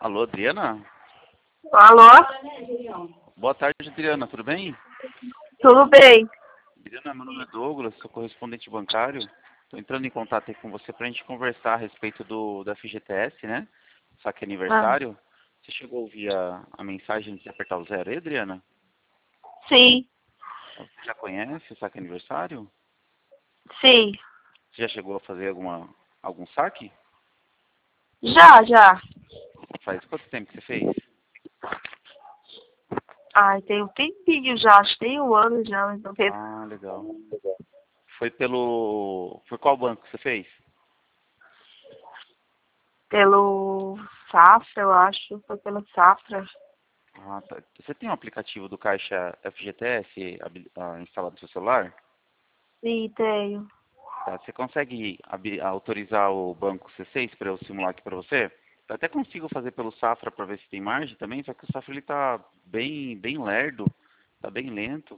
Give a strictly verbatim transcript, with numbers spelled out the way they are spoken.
Alô, Adriana? Alô? Boa tarde, Adriana. Tudo bem? Tudo bem? Adriana, meu nome é Douglas, sou correspondente bancário. Estou entrando em contato aí com você para a gente conversar a respeito do, da F G T S, né? Saque Ah, aniversário. Você chegou a ouvir a, a mensagem de apertar o zero aí, Adriana? sim, Você já conhece o saque aniversário? sim. Você já chegou a fazer alguma, algum saque? Já, já. Faz quanto tempo que você fez? Ai, tem um tempinho já, acho que tem um ano já, mas não fez Ah, legal. Foi pelo... Foi qual banco que você fez? pelo Safra, eu acho. Foi pelo Safra. Ah, tá. Você tem um aplicativo do Caixa F G T S habi- ah, instalado no seu celular? Sim, tenho. Tá, você consegue abi- autorizar o banco C seis para eu simular aqui para você? Eu até consigo fazer pelo Safra para ver se tem margem também, só que o Safra ele tá bem, bem lerdo, tá bem lento.